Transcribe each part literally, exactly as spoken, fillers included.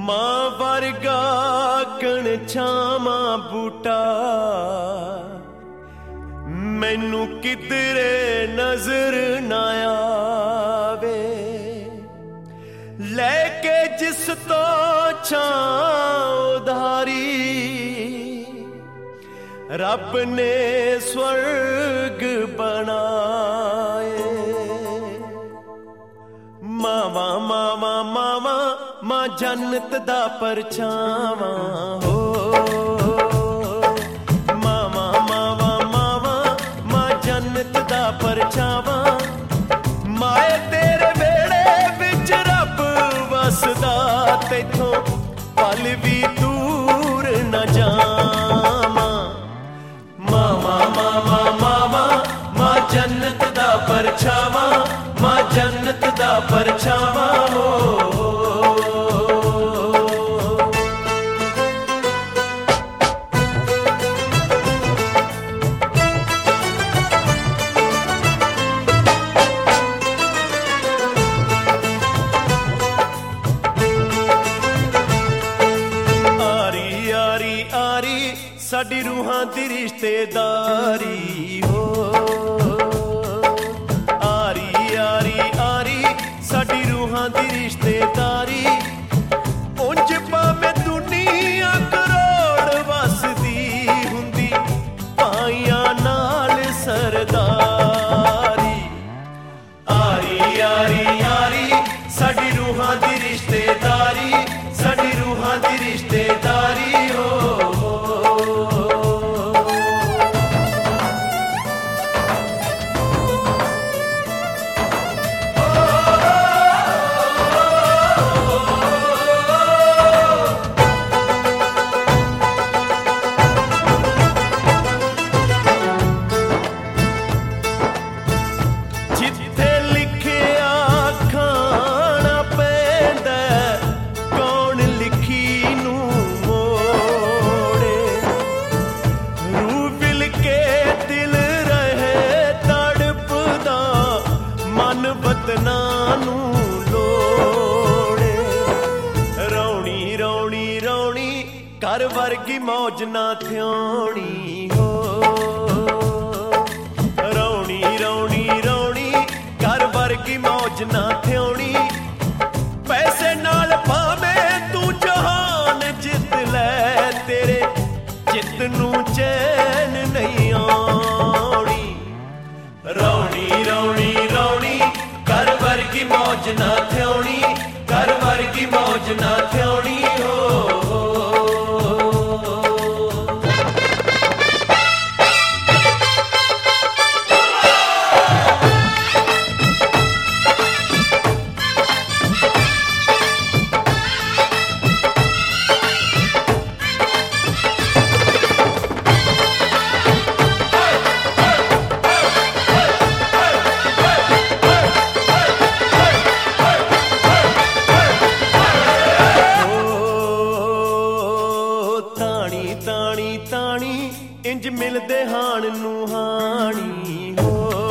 ਮਾਂ ਵਰਗਾ ਕਣ ਛਾਵਾਂ ਬੂਟਾ ਮੈਨੂੰ ਕਿਧਰੇ ਨਜ਼ਰ ਨਾ ਆਵੇ, ਲੈ ਕੇ ਜਿਸ ਤੋਂ ਛਾਂ ਉਧਾਰੀ ਰੱਬ ਨੇ ਸਵਰਗ ਬਣਾਏ। ਮਾਵਾ ਮਾਵਾ ਮਾਵਾ ਮਾਂ ਜੰਨਤ ਦਾ ਪਰਛਾਵਾਂ ਹੋ, ਮਾਵਾ ਮਾਵਾ ਮਾਵਾ ਮਾਂ ਜੰਨਤ ਦਾ ਪਰਛਾਵਾਂ। ਮਾਏ ਤੇਰੇ ਵਿਹੜੇ ਵਿੱਚ ਰੱਬ ਵਸਦਾ, ਤੈਥੋਂ ਪਲ ਵੀ ਦੂਰ ਨਾ ਜਾਵਾਂ। ਮਾਵਾ ਮਾਵਾ ਮਾਵਾ ਮਾਂ ਜੰਨਤ ਦਾ ਪਰਛਾਵਾਂ, ਮਾਂ ਜੰਨਤ ਦਾ ਪਰਛਾਵਾਂ ਹੋ। ਆਰੀ ਆਰੀ ਆਰੀ ਸਾਡੀ ਰੂਹਾਂ ਦੀ ਰਿਸ਼ਤੇਦਾਰੀ ਹੋ, ਆਰੀ ਆਰੀ ਆਰੀ ਸਾਡੀ ਰੂਹਾਂ ਦੀ ਰਿਸ਼ਤੇਦਾਰੀ। ਉਂਝ ਭਾਵੇਂ ਦੁਨੀਆ ਕਰੋੜ ਵਸਦੀ ਹੁੰਦੀ, ਪਾਈਆਂ ਨਾਲ ਸਰਦਾਰੀ। ਆਰੀ ਆਰੀ ਆਰੀ ਸਾਡੀ ਰੂਹਾਂ ਦੀ ਰਿਸ਼ਤੇਦਾਰੀ, ਸਾਡੀ ਰੂਹਾਂ ਦੀ ਰਿਸ਼ਤੇਦਾਰੀ ਹੋ। ਵਤਨਾਂ ਨੂੰ ਲੋੜੇ ਰੌਣੀ ਰੌਣੀ ਰੌਣੀ ਘਰ ਵਰਗੀ ਮੌਜ ਨਾ ਥਿਉਣੀ ਹੋ, ਰੌਣੀ ਰੌਣੀ ਰੌਣੀ ਘਰ ਵਰਗੀ ਮੌਜ ਨਾ ਥਿਉਣੀ। ਪੈਸੇ ਨਾਲ ਭਾਵੇਂ ਤੂੰ ਜਹਾਨ ਜਿੱਤ ਲੈ, ਤੇਰੇ ਚਿੱਤ ਨੂੰ ਚੈਨ ਨਹੀਂ ਆਉਣੀ। ਰੌਣੀ ਰੌਣੀ ਰੌਣੀ ਘਰ ਵਰਗੀ ਮੌਜ ਨਾ ਥਿਉਣੀ, ਘਰ ਵਰਗੀ ਮੌਜ ਨਾ ਥਿਉਣੀ ਹੋ। ਤਾਣੀ ਤਾਣੀ ਇੰਜ ਮਿਲਦੇ ਹਾਣ ਨੂੰ ਹਾਣੀ ਹੋ,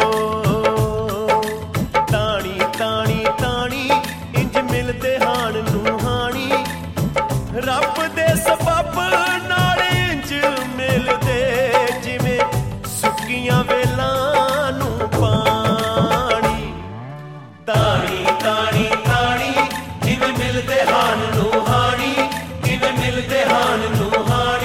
ਤਾਣੀ ਤਾਣੀ ਤਾਣੀ ਇੰਜ ਮਿਲਦੇ ਹਾਣ ਨੂੰ ਹਾਣੀ। ਰੱਬ ਦੇ ਸਬੱਬ ਨਾਲ ਇੰਜ ਮਿਲਦੇ ਜਿਵੇਂ ਸੁੱਕੀਆਂ ਵੇਲਾਂ ਨੂੰ ਪਾਣੀ। ਤਾਣੀ ਤਾਣੀ ਤਾਣੀ ਜਿਵੇਂ ਮਿਲਦੇ ਹਾਣ ਨੂੰ ਹਾਣੀ, ਜਿਵੇਂ ਮਿਲਦੇ ਹਾਣ ਨੂੰ ਹਾਣੀ।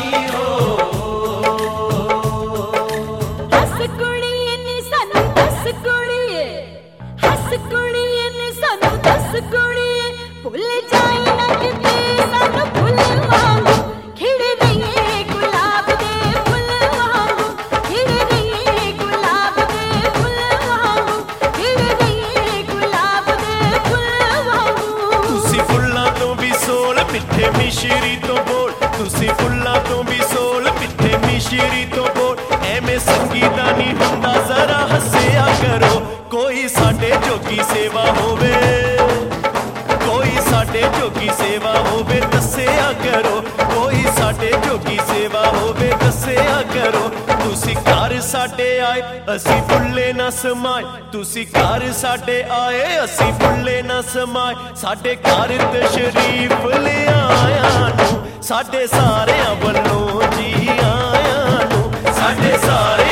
ਕੁੜੀਏ ਭੁੱਲ ਜਾਈ ਨਾ ਕਿਤੇ ਸਾਨੂੰ ਫੁੱਲ ਵਾਂਗੂ, ਖਿੜ ਰਹੀਏ ਗੁਲਾਬ ਦੇ ਫੁੱਲ ਵਾਂਗੂ, ਖਿੜ ਰਹੀਏ ਗੁਲਾਬ ਦੇ ਫੁੱਲ ਵਾਂਗੂ, ਖਿੜ ਰਹੀਏ ਗੁਲਾਬ ਦੇ ਫੁੱਲ ਵਾਂਗੂ। ਤੁਸੀਂ ਫੁੱਲਾਂ ਤੋਂ ਵੀ ਸੋਲ ਮਿੱਠੇ ਮਿਸ਼ਰੀ ਤੋਂ ਬੋਲ, ਤੁਸੀਂ ਫੁੱਲਾਂ ਤੋਂ ਵੀ ਸੋਲ ਮਿੱਠੇ ਮਿਸ਼ਰੀ ਤੋਂ ਬੋਲ। ਐਵੇਂ ਸੰਗੀ ਦਾ ਨਹੀਂ ਹੁੰਦਾ ਜ਼ਰਾ ਹੱਸਿਆ ਕਰੋ, ਕੋਈ ਸਾਡੇ ਜੋਗੀ ਸੇਵਾ ਹੋਵੇ, ਕੋਈ ਸਾਡੇ ਜੋਗੀ ਸੇਵਾ ਹੋਵੇ ਦੱਸਿਆ ਕਰੋ, ਕੋਈ ਸਾਡੇ ਜੋਗੀ ਸੇਵਾ ਹੋਵੇ ਦੱਸਿਆ ਕਰੋ। ਤੁਸੀਂ ਘਰ घर साडे आए असी भुल्ले ना समाए तुसी घर साडे आए असी भुल्ले ना समाए साडे घर तशरीफ ले आया नू साडे सारे वल्लों जी आया नू साडे सारे